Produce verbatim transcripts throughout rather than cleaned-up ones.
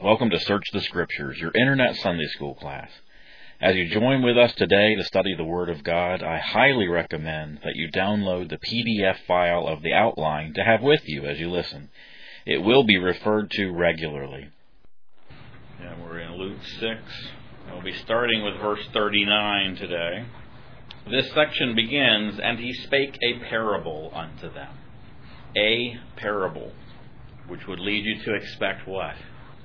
Welcome to Search the Scriptures, your Internet Sunday School class. As you join with us today to study the Word of God, I highly recommend that you download the P D F file of the outline to have with you as you listen. It will be referred to regularly. And we're in Luke six. We'll be starting with verse thirty-nine today. This section begins, "And he spake a parable unto them." A parable, which would lead you to expect what?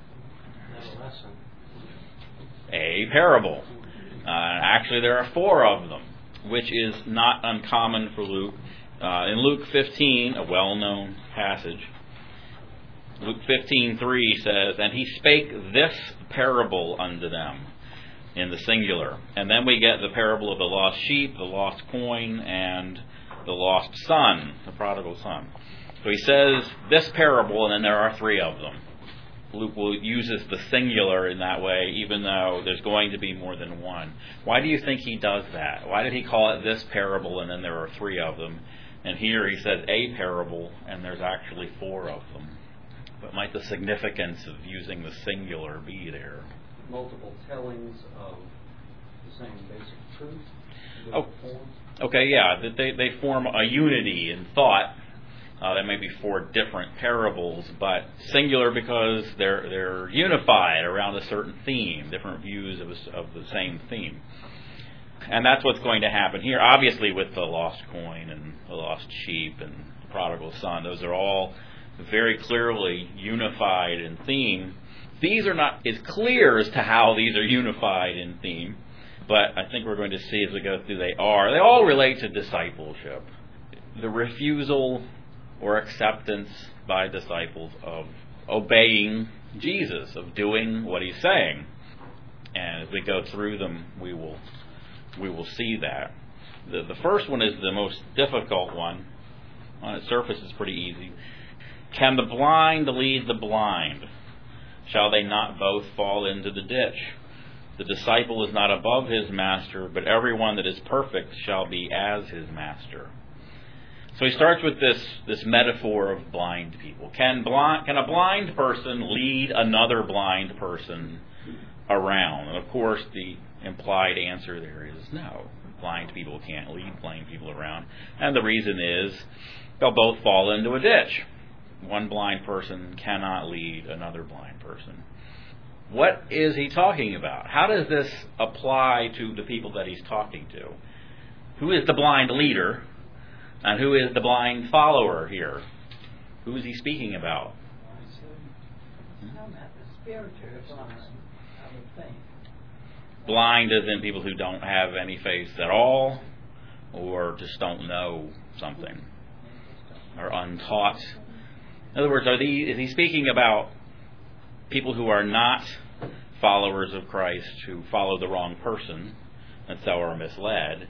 A parable. Uh, actually, there are four of them, which is not uncommon for Luke. Uh, in Luke fifteen, a well-known passage, Luke fifteen three says, "And he spake this parable unto them," in the singular. And then we get the parable of the lost sheep, the lost coin, and the lost son, the prodigal son. So he says this parable, and then there are three of them. Luke will uses the singular in that way, even though there's going to be more than one. Why do you think he does that? Why did he call it this parable, and then there are three of them? And here he says a parable, and there's actually four of them. What might the significance of using the singular be there? Multiple tellings of the same basic truth. Oh, okay, yeah. They they form a unity in thought. Uh, there may be four different parables, but singular because they're they're unified around a certain theme, different views of a, of the same theme. And that's what's going to happen here. Obviously, with the lost coin and the lost sheep and the prodigal son, those are all very clearly unified in theme. These are not as clear as to how these are unified in theme, but I think we're going to see as we go through they are. They all relate to discipleship. The refusal or acceptance by disciples of obeying Jesus, of doing what he's saying. And as we go through them, we will we will see that. The, the first one is the most difficult one. On its surface, it's pretty easy. "Can the blind lead the blind? Shall they not both fall into the ditch? The disciple is not above his master, but everyone that is perfect shall be as his master." So he starts with this, this metaphor of blind people. Can blind, can a blind person lead another blind person around? And of course, the implied answer there is no. Blind people can't lead blind people around. And the reason is they'll both fall into a ditch. One blind person cannot lead another blind person. What is he talking about? How does this apply to the people that he's talking to? Who is the blind leader? And who is the blind follower here? Who is he speaking about? Blind as in people who don't have any faith at all, or just don't know something, or untaught. In other words, are these, is he speaking about people who are not followers of Christ, who follow the wrong person, and so are misled?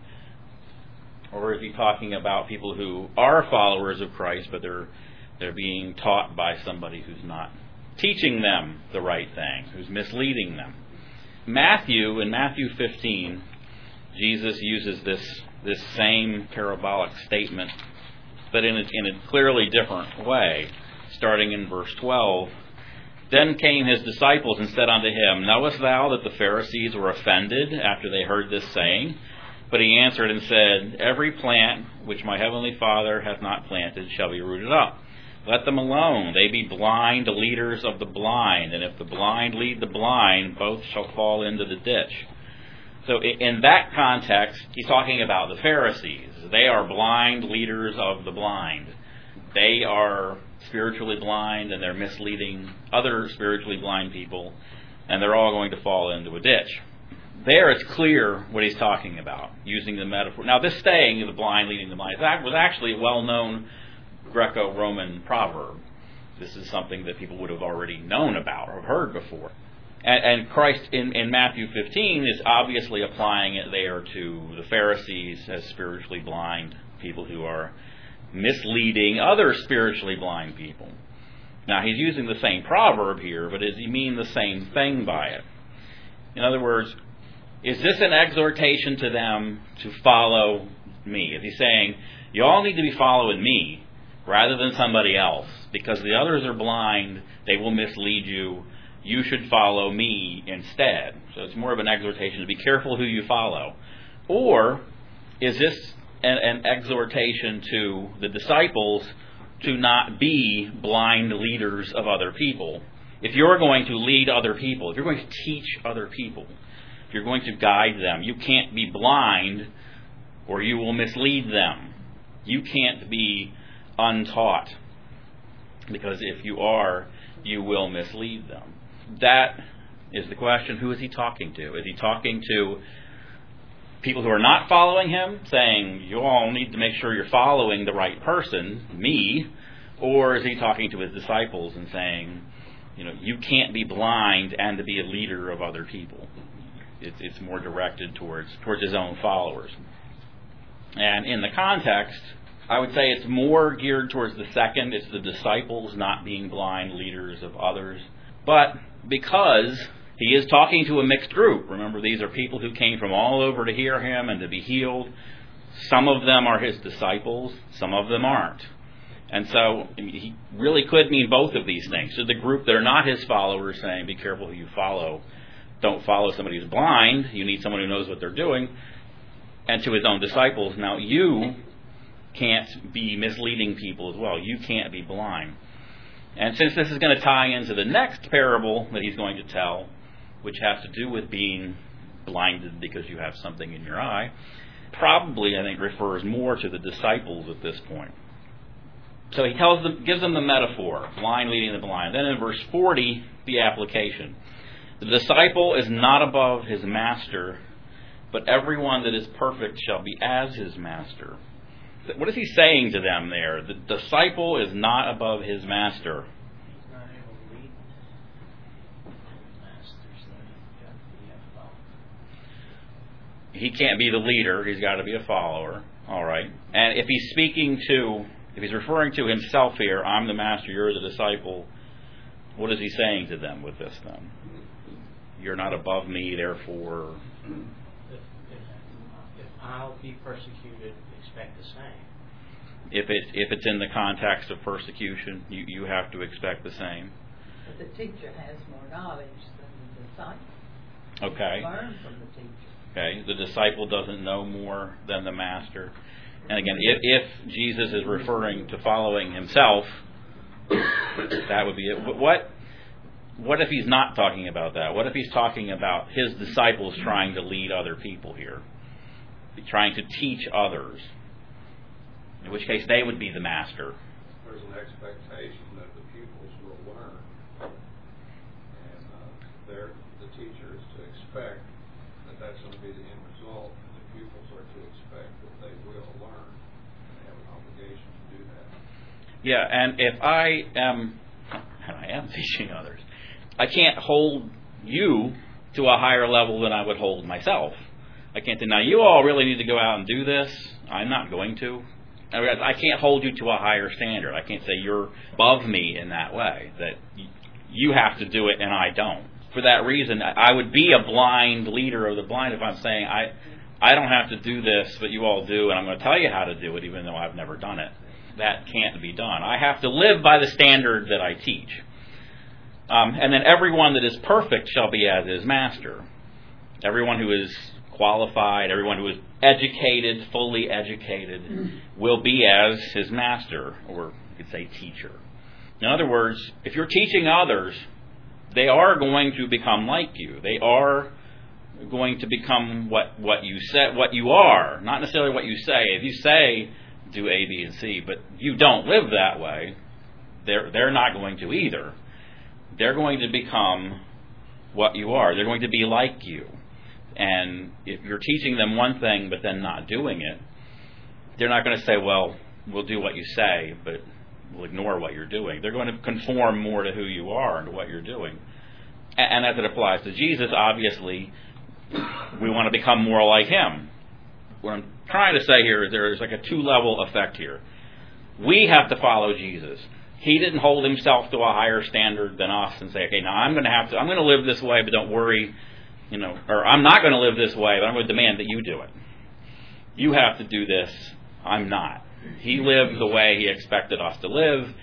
Or is he talking about people who are followers of Christ, but they're they're being taught by somebody who's not teaching them the right thing, who's misleading them? Matthew, in Matthew fifteen, Jesus uses this this same parabolic statement, but in a, in a clearly different way, starting in verse twelve. "Then came his disciples and said unto him, Knowest thou that the Pharisees were offended after they heard this saying? But he answered and said, Every plant which my heavenly Father hath not planted shall be rooted up. Let them alone. They be blind leaders of the blind. And if the blind lead the blind, both shall fall into the ditch." So in that context, he's talking about the Pharisees. They are blind leaders of the blind. They are spiritually blind, and they're misleading other spiritually blind people, and they're all going to fall into a ditch. There it's clear what he's talking about, using the metaphor. Now, this saying, the blind leading the blind, that was actually a well-known Greco-Roman proverb. This is something that people would have already known about or heard before. And, and Christ, in, in Matthew fifteen, is obviously applying it there to the Pharisees as spiritually blind people who are misleading other spiritually blind people. Now, he's using the same proverb here, but does he mean the same thing by it? In other words, is this an exhortation to them to follow me? Is he saying, you all need to be following me rather than somebody else, because the others are blind, they will mislead you, you should follow me instead. So it's more of an exhortation to be careful who you follow. Or is this an, an exhortation to the disciples to not be blind leaders of other people? If you're going to lead other people, if you're going to teach other people, if you're going to guide them, you can't be blind or you will mislead them. You can't be untaught, because if you are, you will mislead them. That is the question. Who is he talking to? Is he talking to people who are not following him, saying, you all need to make sure you're following the right person, me? Or is he talking to his disciples and saying, you know, you can't be blind and to be a leader of other people? It's, it's more directed towards towards his own followers. And in the context, I would say it's more geared towards the second. It's the disciples not being blind leaders of others. But because he is talking to a mixed group, remember, these are people who came from all over to hear him and to be healed. Some of them are his disciples, some of them aren't. And so he really could mean both of these things. So the group that are not his followers, saying, be careful who you follow. Don't follow somebody who's blind. You need someone who knows what they're doing. And to his own disciples, now you can't be misleading people as well. You can't be blind. And since this is going to tie into the next parable that he's going to tell, which has to do with being blinded because you have something in your eye, probably, I think, refers more to the disciples at this point. So he tells them, gives them the metaphor, blind leading the blind. Then in verse forty, the application. The disciple is not above his master, but everyone that is perfect shall be as his master. What is he saying to them there? The disciple is not above his master. He's not able to lead his master, so he's got to be a follower. He can't be the leader. He's got to be a follower. All right. And if he's speaking to, if he's referring to himself here, I'm the master, you're the disciple, what is he saying to them with this then? You're not above me, therefore... If, if, if I'll be persecuted, expect the same. If it if it's in the context of persecution, you, you have to expect the same. But the teacher has more knowledge than the disciple. Okay. Learn from the teacher. Okay. The disciple doesn't know more than the master. And again, if, if Jesus is referring to following himself, that would be it. But what what if he's not talking about that? What if he's talking about his disciples trying to lead other people here? Trying to teach others. In which case they would be the master. There's an expectation that the pupils will learn. And uh, they're, the teacher is to expect that that's going to be the end result. And the pupils are to expect that they will learn. And they have an obligation to do that. Yeah, and if I am, and I am teaching others, I can't hold you to a higher level than I would hold myself. I can't say, now you all really need to go out and do this. I'm not going to. I can't hold you to a higher standard. I can't say you're above me in that way, that you have to do it and I don't. For that reason, I would be a blind leader of the blind if I'm saying, I I don't have to do this, but you all do, and I'm going to tell you how to do it even though I've never done it. That can't be done. I have to live by the standard that I teach. Um, and then everyone that is perfect shall be as his master. Everyone who is qualified, everyone who is educated, fully educated, will be as his master, or you could say teacher. In other words, if you're teaching others, they are going to become like you. They are going to become what, what you say, what you are, not necessarily what you say. If you say do A, B, and C, but you don't live that way, they're they're not going to either. They're going to become what you are. They're going to be like you. And if you're teaching them one thing but then not doing it, they're not going to say, well, we'll do what you say, but we'll ignore what you're doing. They're going to conform more to who you are and to what you're doing. And as it applies to Jesus, obviously, we want to become more like him. What I'm trying to say here is there's like a two-level effect here. We have to follow Jesus. He didn't hold himself to a higher standard than us and say, okay, now I'm going to have to, I'm going to live this way, but don't worry, you know, or I'm not going to live this way, but I'm going to demand that you do it. You have to do this. I'm not. He lived the way he expected us to live,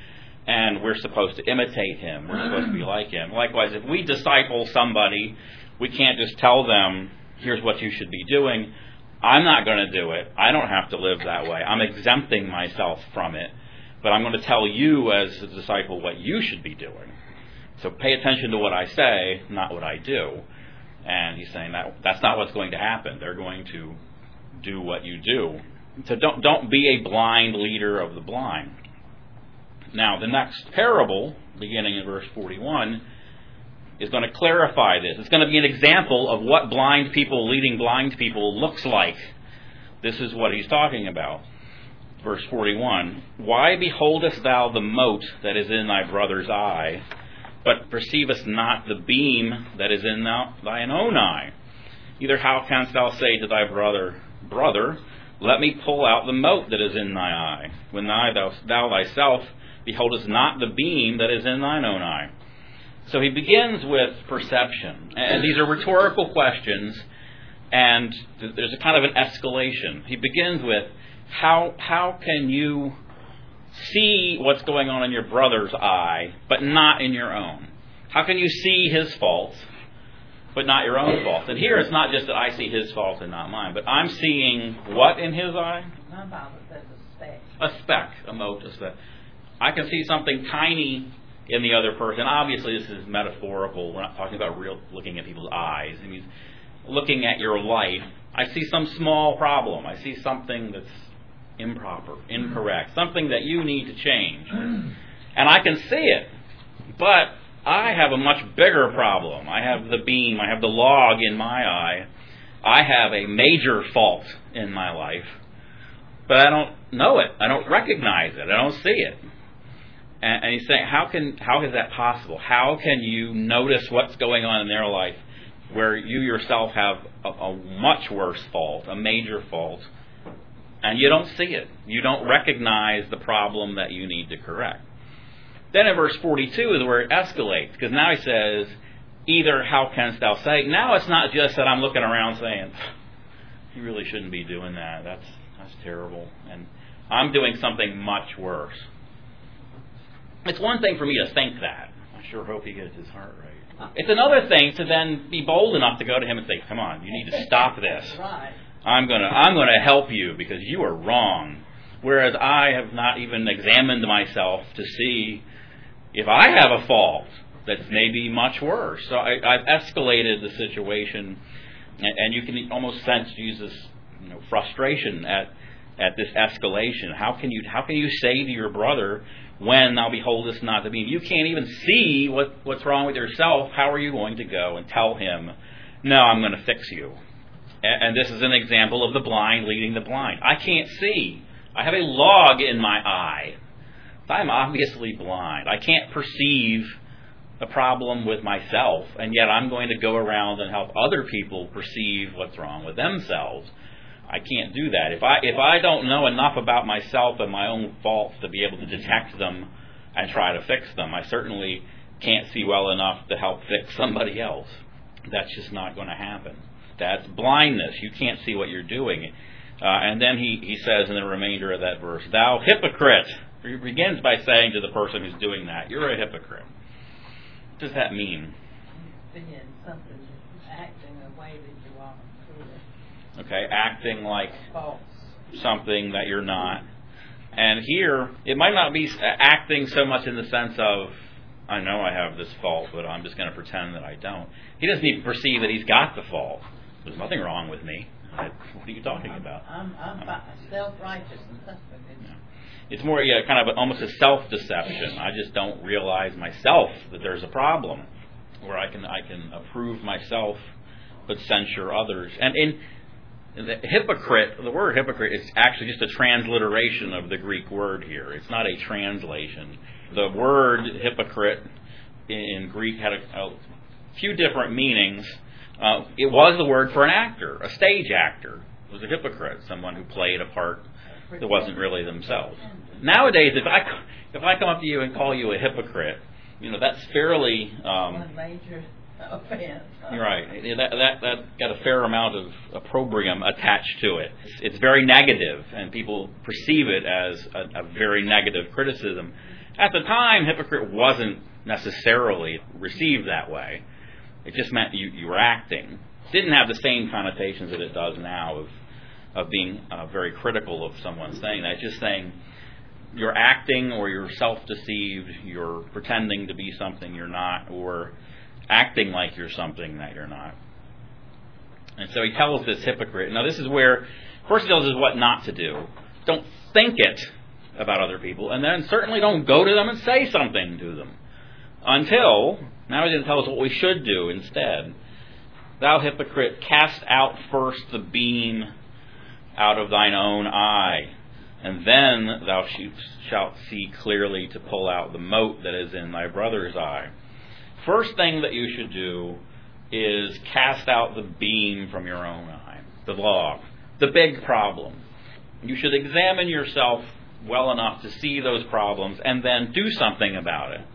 and we're supposed to imitate him. We're supposed to be like him. Likewise, if we disciple somebody, we can't just tell them, here's what you should be doing. I'm not going to do it. I don't have to live that way. I'm exempting myself from it. But I'm going to tell you as a disciple what you should be doing. So pay attention to what I say, not what I do. And he's saying that that's not what's going to happen. They're going to do what you do. So don't don't be a blind leader of the blind. Now, the next parable, beginning in verse forty-one, is going to clarify this. It's going to be an example of what blind people leading blind people looks like. This is what he's talking about. Verse forty-one, why beholdest thou the mote that is in thy brother's eye, but perceivest not the beam that is in thou, thine own eye? Either how canst thou say to thy brother, Brother, let me pull out the mote that is in thy eye, when thou, thou, thou thyself beholdest not the beam that is in thine own eye? So he begins with perception. And these are rhetorical questions, and there's a kind of an escalation. He begins with, how how can you see what's going on in your brother's eye, but not in your own? How can you see his faults, but not your own faults? And here it's not just that I see his faults and not mine, but I'm seeing what in his eye? My Bible says a speck. A speck, a mote, a speck. I can see something tiny in the other person. Obviously, this is metaphorical. We're not talking about real looking at people's eyes. I mean, looking at your life, I see some small problem. I see something that's improper, incorrect, something that you need to change. And I can see it, but I have a much bigger problem. I have the beam, I have the log in my eye. I have a major fault in my life, but I don't know it. I don't recognize it. I don't see it. And, and he's saying, how can how is that possible? How can you notice what's going on in their life where you yourself have a, a much worse fault, a major fault, and you don't see it? You don't recognize the problem that you need to correct. Then in verse forty-two is where it escalates, because now he says, either how canst thou say? Now it's not just that I'm looking around saying, you really shouldn't be doing that. That's that's terrible. And I'm doing something much worse. It's one thing for me to think that. I sure hope he gets his heart right. It's another thing to then be bold enough to go to him and say, come on, you need to stop this. Right. I'm gonna I'm gonna help you because you are wrong. Whereas I have not even examined myself to see if I have a fault that's maybe much worse. So I, I've escalated the situation, and, and you can almost sense Jesus' you know, frustration at at this escalation. How can you how can you say to your brother, when thou beholdest not the beam? You can't even see what, what's wrong with yourself. How are you going to go and tell him, no, I'm going to fix you? And, and this is an example of the blind leading the blind. I can't see. I have a log in my eye. I'm obviously blind. I can't perceive a problem with myself, and yet I'm going to go around and help other people perceive what's wrong with themselves. I can't do that. If I if I don't know enough about myself and my own faults to be able to detect them and try to fix them, I certainly can't see well enough to help fix somebody else. That's just not going to happen. That's blindness. You can't see what you're doing. Uh, and then he, he says in the remainder of that verse, thou hypocrite. He begins by saying to the person who's doing that, you're a hypocrite. What does that mean? Being something, acting a way that you aren't truly. Okay, acting like False. something that you're not. And here, it might not be acting so much in the sense of, I know I have this fault, but I'm just going to pretend that I don't. He doesn't even perceive that he's got the fault. There's nothing wrong with me. What are you talking about? I'm, I'm, I'm self-righteous and stuff. Yeah. It's more, yeah, kind of almost a self-deception. I just don't realize myself that there's a problem, where I can I can approve myself, but censure others. And in the hypocrite, the word hypocrite is actually just a transliteration of the Greek word here. It's not a translation. The word hypocrite in Greek had a, a few different meanings. Uh, it was the word for an actor, a stage actor was a hypocrite, someone who played a part that wasn't really themselves. Nowadays, if I if I come up to you and call you a hypocrite, you know that's fairly um, One major offense. You're right. That that that got a fair amount of opprobrium attached to it. It's, it's very negative, and people perceive it as a, a very negative criticism. At the time, hypocrite wasn't necessarily received that way. It just meant you, you were acting. It didn't have the same connotations that it does now of of being uh, very critical of someone saying that. It's just saying you're acting, or you're self-deceived, you're pretending to be something you're not, or acting like you're something that you're not. And so he tells this hypocrite. Now this is where, first he tells us what not to do. Don't think it about other people, and then certainly don't go to them and say something to them. Until, now he's going to tell us what we should do instead. Thou hypocrite, cast out first the beam out of thine own eye, and then thou shalt see clearly to pull out the mote that is in thy brother's eye. First thing that you should do is cast out the beam from your own eye, the log, the big problem. You should examine yourself well enough to see those problems and then do something about it.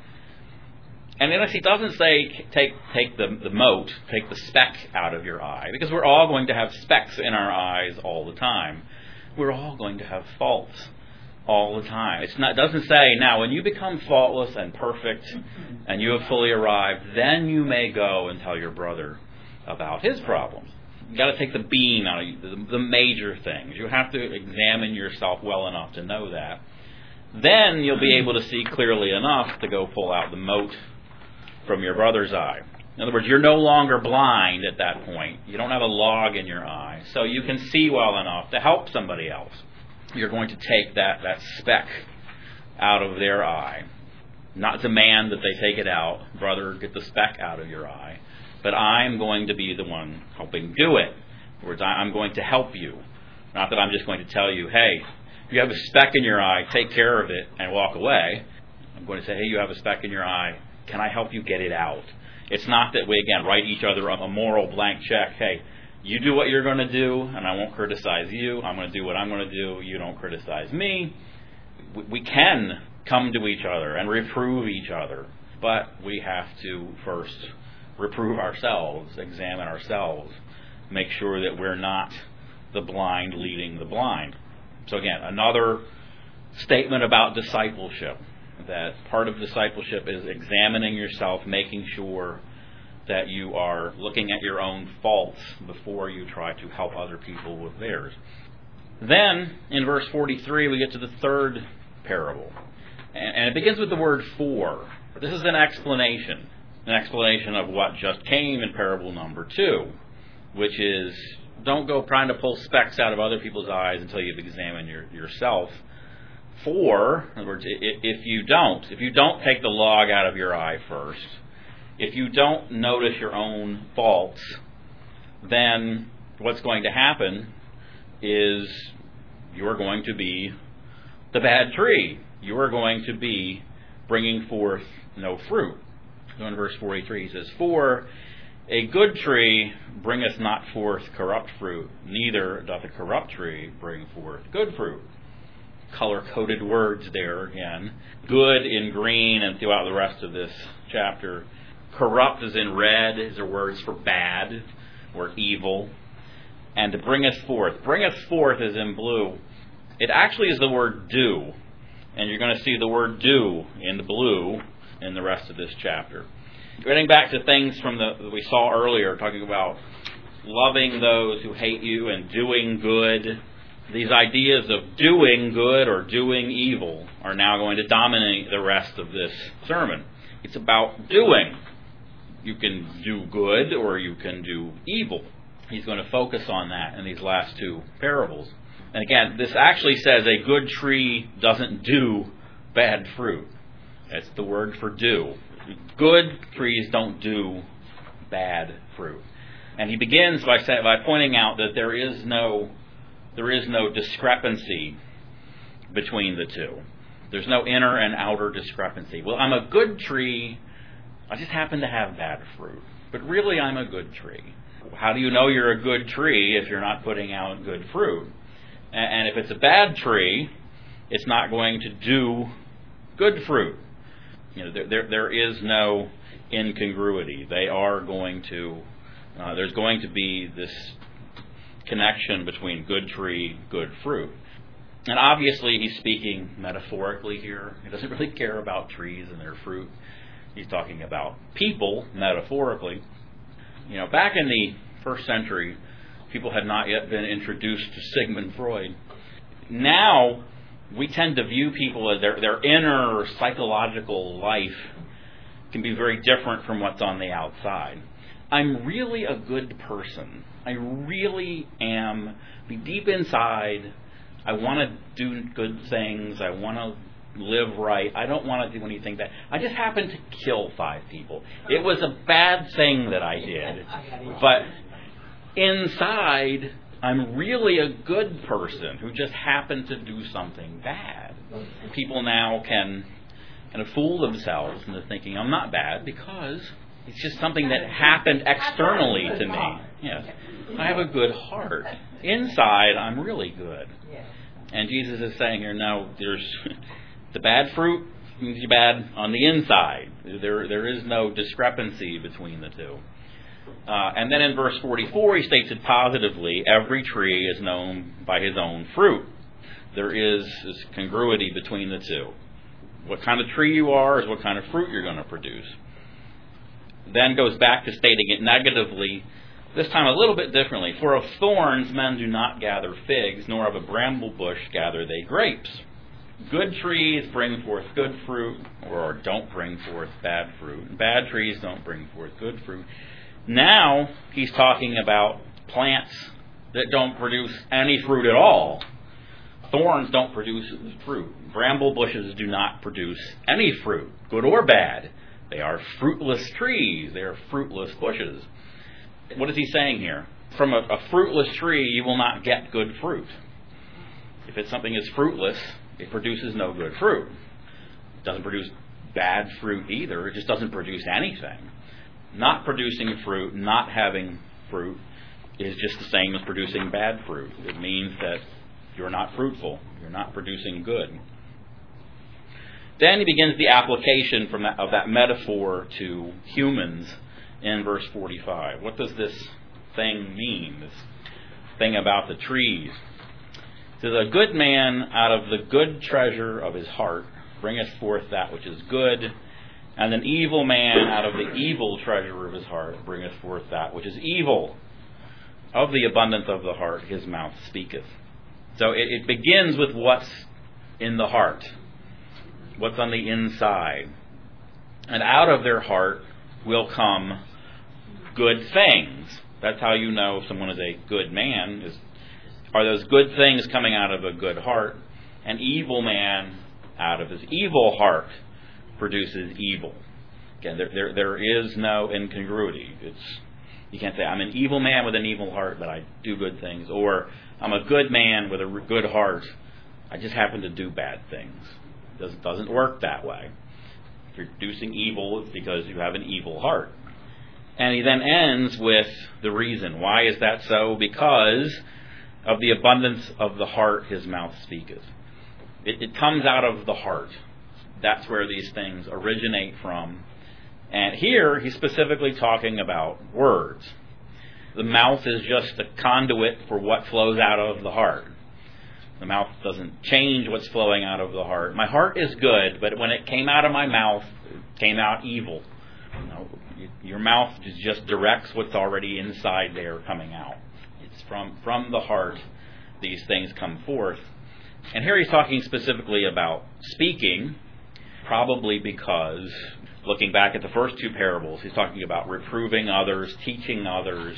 And notice he doesn't say take take the, the mote, take the speck out of your eye, because we're all going to have specks in our eyes all the time. We're all going to have faults all the time. It's not, it doesn't say, now when you become faultless and perfect and you have fully arrived, then you may go and tell your brother about his problems. You've got to take the beam out of you, the, the major things. You have to examine yourself well enough to know that. Then you'll be able to see clearly enough to go pull out the mote from your brother's eye. In other words, you're no longer blind at that point. You don't have a log in your eye, so you can see well enough to help somebody else. You're going to take that, that speck out of their eye. Not demand that they take it out. Brother, get the speck out of your eye. But I'm going to be the one helping do it. In other words, I'm going to help you. Not that I'm just going to tell you, hey, if you have a speck in your eye, take care of it and walk away. I'm going to say, hey, you have a speck in your eye. Can I help you get it out? It's not that we, again, write each other a moral blank check. Hey, you do what you're going to do, and I won't criticize you. I'm going to do what I'm going to do. You don't criticize me. We can come to each other and reprove each other, but we have to first reprove ourselves, examine ourselves, make sure that we're not the blind leading the blind. So again, another statement about discipleship, that part of discipleship is examining yourself, making sure that you are looking at your own faults before you try to help other people with theirs. Then, in verse forty-three, we get to the third parable. And it begins with the word for. This is an explanation. An explanation of what just came in parable number two, which is, don't go trying to pull specks out of other people's eyes until you've examined your, yourself. For, in other words, if you don't, if you don't take the log out of your eye first, if you don't notice your own faults, then what's going to happen is you're going to be the bad tree. You are going to be bringing forth no fruit. So in verse forty-three he says, For a good tree bringeth not forth corrupt fruit, neither doth a corrupt tree bring forth good fruit. Color-coded words there again. Good in green and throughout the rest of this chapter. Corrupt is in red. These are words for bad or evil. And to bringeth forth. Bringeth forth is in blue. It actually is the word do. And you're going to see the word do in the blue in the rest of this chapter. Getting back to things from the that we saw earlier, talking about loving those who hate you and doing good. These ideas of doing good or doing evil are now going to dominate the rest of this sermon. It's about doing. You can do good or you can do evil. He's going to focus on that in these last two parables. And again, this actually says a good tree doesn't do bad fruit. That's the word for do. Good trees don't do bad fruit. And he begins by say, by pointing out that there is no there is no discrepancy between the two. There's no inner and outer discrepancy. Well, I'm a good tree. I just happen to have bad fruit. But really, I'm a good tree. How do you know you're a good tree if you're not putting out good fruit? And if it's a bad tree, it's not going to do good fruit. You know, there, there, there is no incongruity. They are going to, uh, there's going to be this connection between good tree, good fruit. And obviously he's speaking metaphorically here. He doesn't really care about trees and their fruit. He's talking about people metaphorically. You know, back in the first century, people had not yet been introduced to Sigmund Freud. Now, we tend to view people as their, their inner psychological life can be very different from what's on the outside. I'm really a good person. I really am. Deep inside, I want to do good things. I want to live right. I don't want to do anything that... I just happened to kill five people. It was a bad thing that I did. But inside, I'm really a good person who just happened to do something bad. People now can kind of fool themselves into thinking I'm not bad because it's just something that happened externally to me. Yes, I have a good heart. Inside, I'm really good. And Jesus is saying here, no, there's the bad fruit means you're bad on the inside. There, there is no discrepancy between the two. Uh, and then in verse forty-four, he states it positively, every tree is known by his own fruit. There is this congruity between the two. What kind of tree you are is what kind of fruit you're going to produce. Then goes back to stating it negatively, this time a little bit differently. For of thorns men do not gather figs, nor of a bramble bush gather they grapes. Good trees bring forth good fruit, or don't bring forth bad fruit. Bad trees don't bring forth good fruit. Now he's talking about plants that don't produce any fruit at all. Thorns don't produce fruit. Bramble bushes do not produce any fruit, good or bad. They are fruitless trees. They are fruitless bushes. What is he saying here? From a, a fruitless tree, you will not get good fruit. If it's something that's fruitless, it produces no good fruit. It doesn't produce bad fruit either. It just doesn't produce anything. Not producing fruit, not having fruit, is just the same as producing bad fruit. It means that you're not fruitful. You're not producing good. Then he begins the application from that, of that metaphor to humans in verse forty-five. What does this thing mean? This thing about the trees. It says, a good man out of the good treasure of his heart bringeth forth that which is good, and an evil man out of the evil treasure of his heart bringeth forth that which is evil. Of the abundance of the heart his mouth speaketh. So it, it begins with what's in the heart, what's on the inside. And out of their heart will come good things. That's how you know someone is a good man. Is, are those good things coming out of a good heart? An evil man out of his evil heart produces evil. Again, there, there, there is no incongruity. It's, you can't say, I'm an evil man with an evil heart, but I do good things. Or, I'm a good man with a good heart, I just happen to do bad things. It doesn't, doesn't work that way. If you're producing evil, it's because you have an evil heart. And he then ends with the reason. Why is that so? Because of the abundance of the heart his mouth speaketh. It, it comes out of the heart. That's where these things originate from. And here he's specifically talking about words. The mouth is just a conduit for what flows out of the heart. The mouth doesn't change what's flowing out of the heart. My heart is good, but when it came out of my mouth, it came out evil. You know, your mouth just directs what's already inside there coming out. It's from, from the heart these things come forth. And here he's talking specifically about speaking, probably because, looking back at the first two parables, he's talking about reproving others, teaching others.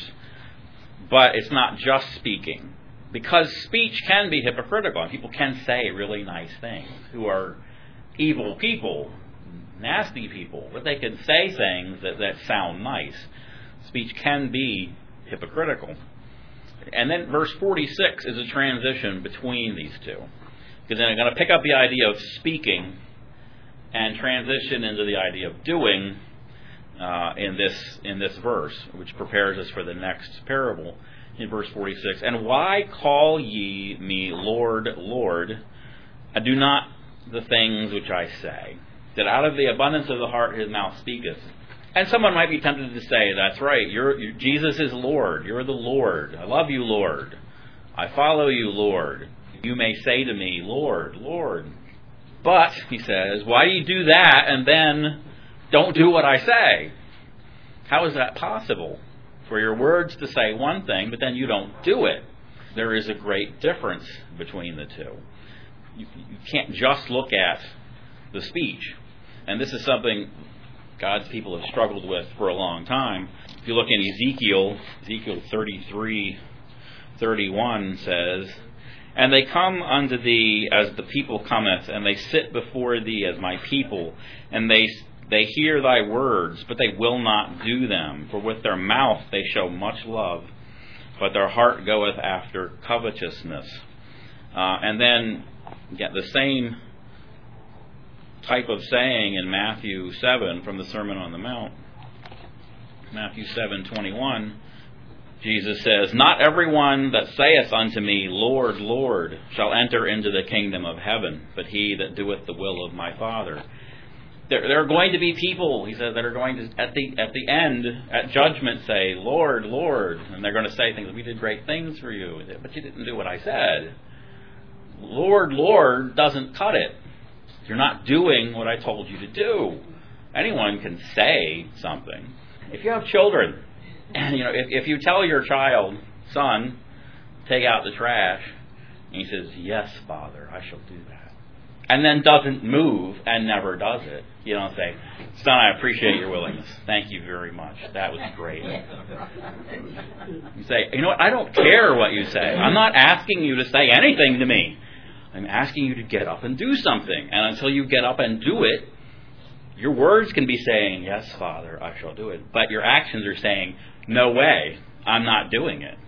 But it's not just speaking. Because speech can be hypocritical, and people can say really nice things, who are evil people, nasty people, but they can say things that, that sound nice. Speech can be hypocritical. And then verse forty-six is a transition between these two. Because then I'm going to pick up the idea of speaking and transition into the idea of doing uh, in this in this verse, which prepares us for the next parable in verse forty-six. And why call ye me Lord, Lord, and do not the things which I say? That out of the abundance of the heart his mouth speaketh. And someone might be tempted to say, that's right, you're, you're, Jesus is Lord. You're the Lord. I love you, Lord. I follow you, Lord. You may say to me, Lord, Lord. But, he says, why do you do that and then don't do what I say? How is that possible? For your words to say one thing, but then you don't do it. There is a great difference between the two. You, you can't just look at the speech. And this is something God's people have struggled with for a long time. If you look in Ezekiel, Ezekiel thirty-three, thirty-one says, and they come unto thee as the people cometh, and they sit before thee as my people, and they they hear thy words, but they will not do them. For with their mouth they show much love, but their heart goeth after covetousness. Uh, and then get the same type of saying in Matthew seven from the Sermon on the Mount. Matthew seven twenty-one, Jesus says, not everyone that saith unto me, Lord, Lord, shall enter into the kingdom of heaven, but he that doeth the will of my Father. There, there are going to be people, he says, that are going to, at the at the end, at judgment, say, Lord, Lord. And they're going to say things, we did great things for you, but you didn't do what I said. Lord, Lord doesn't cut it. You're not doing what I told you to do. Anyone can say something. If you have children, and you know, if, if you tell your child, son, take out the trash, and he says, yes, Father, I shall do that, and then doesn't move and never does it, you don't say, son, I appreciate your willingness. Thank you very much. That was great. You say, you know what, I don't care what you say. I'm not asking you to say anything to me. I'm asking you to get up and do something. And until you get up and do it, your words can be saying, yes, Father, I shall do it. But your actions are saying, no way, I'm not doing it.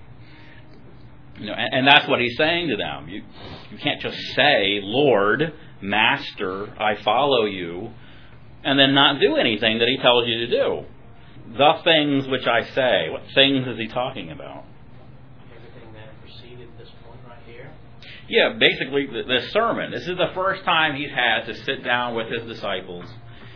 You know, and, and that's what he's saying to them. You, you can't just say, Lord, Master, I follow you, and then not do anything that he tells you to do. The things which I say, what things is he talking about? Everything that preceded this point right here. Yeah, basically the, the sermon. This is the first time he's had to sit down with his disciples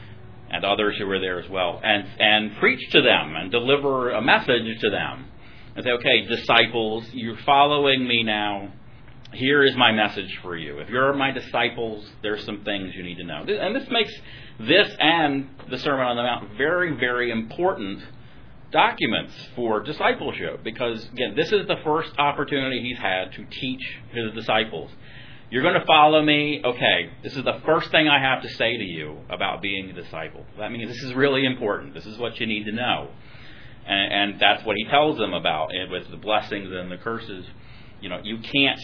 and others who were there as well, and, and preach to them and deliver a message to them. And say, okay, disciples, you're following me now. Here is my message for you. If you're my disciples, there's some things you need to know. And this makes this and the Sermon on the Mount very, very important documents for discipleship. Because, again, this is the first opportunity he's had to teach his disciples. You're going to follow me? Okay, this is the first thing I have to say to you about being a disciple. That means this is really important. This is what you need to know. And, and that's what he tells them about it with the blessings and the curses. You know, you can't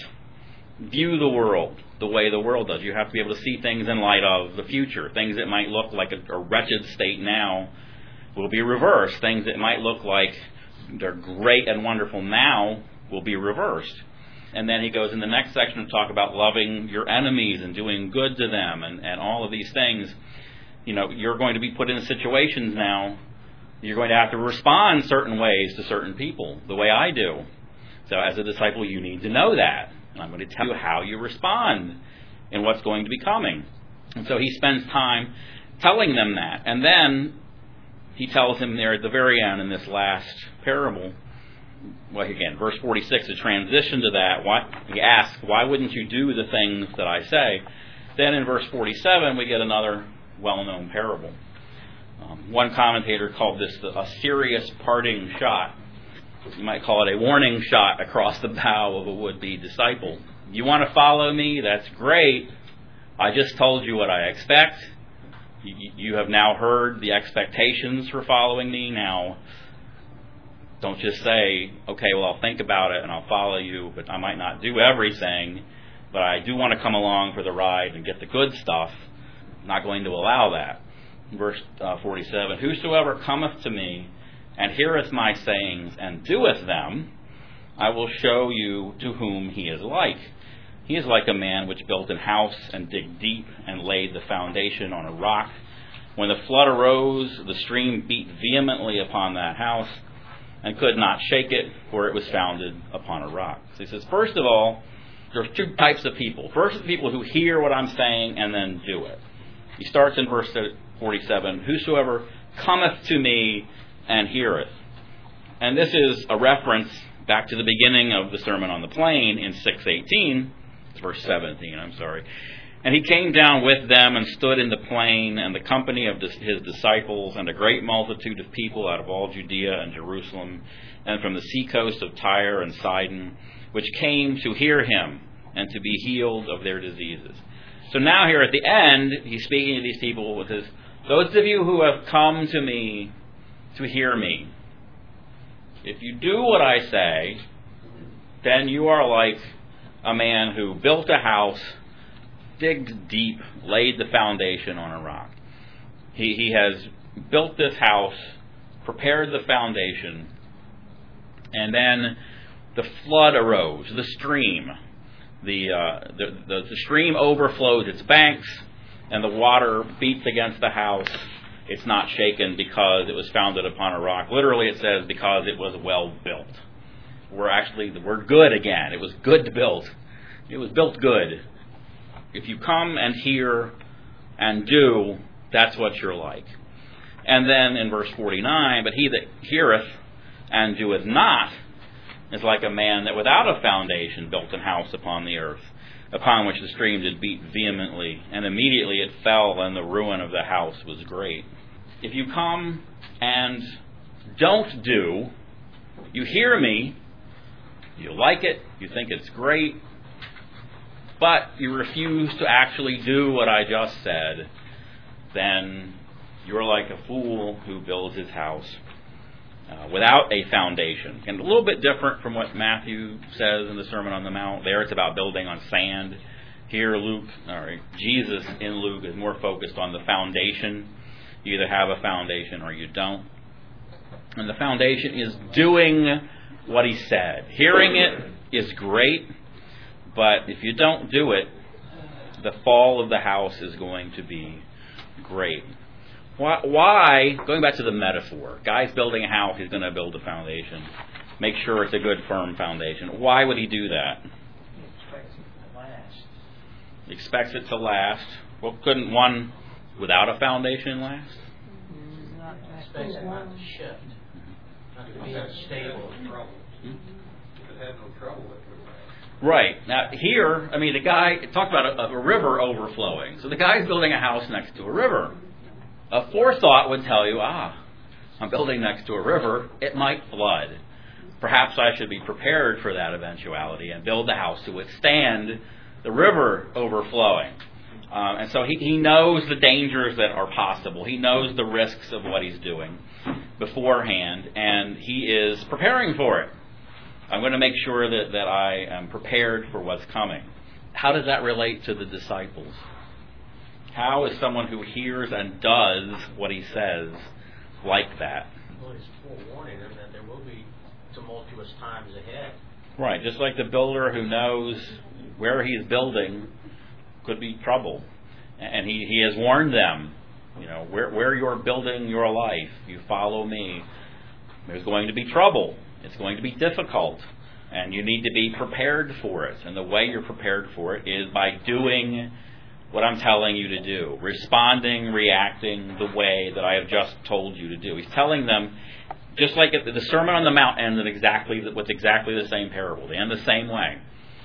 view the world the way the world does. You have to be able to see things in light of the future. Things that might look like a, a wretched state now will be reversed. Things that might look like they're great and wonderful now will be reversed. And then he goes in the next section to talk about loving your enemies and doing good to them and, and all of these things. You know, you're going to be put in situations now. You're going to have to respond certain ways to certain people, the way I do. So as a disciple, you need to know that. And I'm going to tell you how you respond and what's going to be coming. And so he spends time telling them that. And then he tells him there at the very end in this last parable, well, again, verse forty-six, a transition to that. Why, he asks, why wouldn't you do the things that I say? Then in verse forty-seven, we get another well-known parable. Um, one commentator called this the, a serious parting shot. You might call it a warning shot across the bow of a would-be disciple. You want to follow me? That's great. I just told you what I expect. You, you have now heard the expectations for following me. Now, don't just say, okay, well, I'll think about it and I'll follow you, but I might not do everything, but I do want to come along for the ride and get the good stuff. I'm not going to allow that. Verse uh, forty-seven, whosoever cometh to me and heareth my sayings and doeth them, I will show you to whom he is like. He is like a man which built an house and digged deep and laid the foundation on a rock. When the flood arose, the stream beat vehemently upon that house and could not shake it, for it was founded upon a rock. So he says, first of all, there's two types of people. First, the people who hear what I'm saying and then do it. He starts in verse forty-seven, whosoever cometh to me and heareth. And this is a reference back to the beginning of the Sermon on the Plain in six eighteen, It's verse seventeen, I'm sorry. And he came down with them and stood in the plain, and the company of his disciples, and a great multitude of people out of all Judea and Jerusalem, and from the seacoast of Tyre and Sidon, which came to hear him and to be healed of their diseases. So now here at the end, he's speaking to these people with his, those of you who have come to me to hear me, if you do what I say, then you are like a man who built a house, digged deep, laid the foundation on a rock. He, he has built this house, prepared the foundation, and then the flood arose, the stream. The, uh, the, the, the stream overflows its banks, and the water beats against the house. It's not shaken because it was founded upon a rock. Literally it says because it was well built. We're actually, we're good again. It was good to build. It was built good. If you come and hear and do, that's what you're like. And then in verse forty-nine, but he that heareth and doeth not is like a man that without a foundation built an house upon the earth, upon which the stream did beat vehemently, and immediately it fell, and the ruin of the house was great. If you come and don't do, you hear me, you like it, you think it's great, but you refuse to actually do what I just said, then you're like a fool who builds his house uh, without a foundation. And a little bit different from what Matthew says in the Sermon on the Mount. There it's about building on sand. Here Luke, or Jesus in Luke is more focused on the foundation. You either have a foundation or you don't. And the foundation is doing what he said. Hearing it is great, but if you don't do it, the fall of the house is going to be great. Why, why, going back to the metaphor, guy's building a house, he's going to build a foundation. Make sure it's a good, firm foundation. Why would he do that? He expects it to last. He expects it to last. Well, couldn't one without a foundation last? He expects it not to shift, not to be unstable. Trouble. If it had no trouble, it would last. Right. Now, here, I mean, the guy talked about a, a river overflowing. So the guy's building a house next to a river. A forethought would tell you, ah, I'm building next to a river, it might flood. Perhaps I should be prepared for that eventuality and build the house to withstand the river overflowing. Um, and so he, he knows the dangers that are possible. He knows the risks of what he's doing beforehand, and he is preparing for it. I'm going to make sure that, that I am prepared for what's coming. How does that relate to the disciples? How is someone who hears and does what he says like that? Well, he's forewarning them that there will be tumultuous times ahead. Right, just like the builder who knows where he's building could be trouble. And he, he has warned them, you know, where, where you're building your life, you follow me, there's going to be trouble. It's going to be difficult. And you need to be prepared for it. And the way you're prepared for it is by doing what I'm telling you to do, responding, reacting the way that I have just told you to do. He's telling them, just like the Sermon on the Mount ended exactly with exactly the same parable. They end the same way.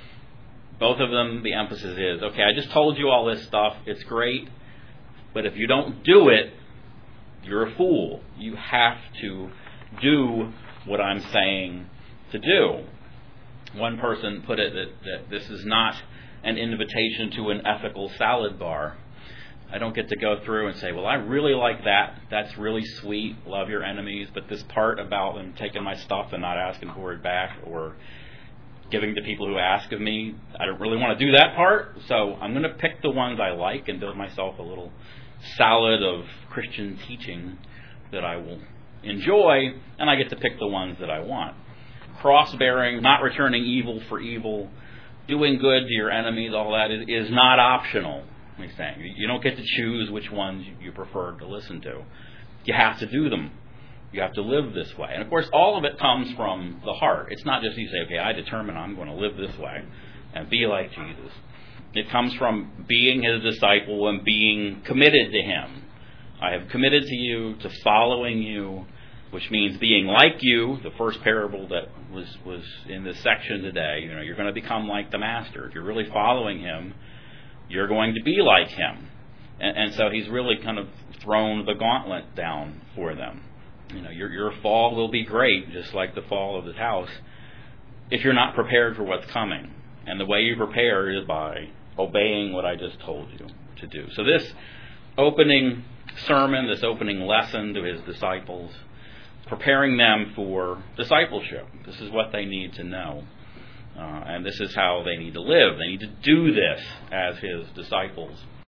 Both of them, the emphasis is, okay, I just told you all this stuff. It's great. But if you don't do it, you're a fool. You have to do what I'm saying to do. One person put it that, that this is not an invitation to an ethical salad bar. I don't get to go through and say, well, I really like that. That's really sweet. Love your enemies. But this part about them taking my stuff and not asking for it back, or giving to people who ask of me, I don't really want to do that part. So I'm going to pick the ones I like and build myself a little salad of Christian teaching that I will enjoy, and I get to pick the ones that I want. Cross-bearing, not returning evil for evil, doing good to your enemies, all that is, is not optional. He's saying you don't get to choose which ones you prefer to listen to. You have to do them. You have to live this way. And of course, all of it comes from the heart. It's not just you say, okay, I determine I'm going to live this way and be like Jesus. It comes from being his disciple and being committed to him. I have committed to you, to following you, which means being like you. The first parable that was, was in this section today, you know, you're going to become like the Master. If you're really following him, you're going to be like him. And, and so he's really kind of thrown the gauntlet down for them. You know, your your fall will be great, just like the fall of this house, if you're not prepared for what's coming. And the way you prepare is by obeying what I just told you to do. So this opening sermon, this opening lesson to his disciples, preparing them for discipleship. This is what they need to know. Uh, and this is how they need to live. They need to do this as his disciples.